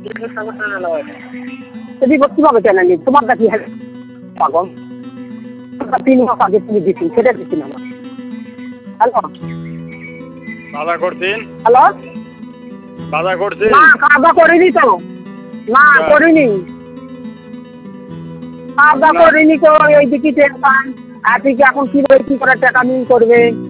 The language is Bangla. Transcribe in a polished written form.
কিভাবে কেন নি তোমার কাছে পাগল 3 মাস আগে তুমি দিচ্ছি সেটা দিচ্ছি না হ্যালো বাধা করছেন হ্যালো বাধা করছেন না খাওয়া করিনি তো না করিনি খাওয়া করিনি তো এই দিকে টেনশন আপনি কি এখন কি করে টাকা নিয়ে করবে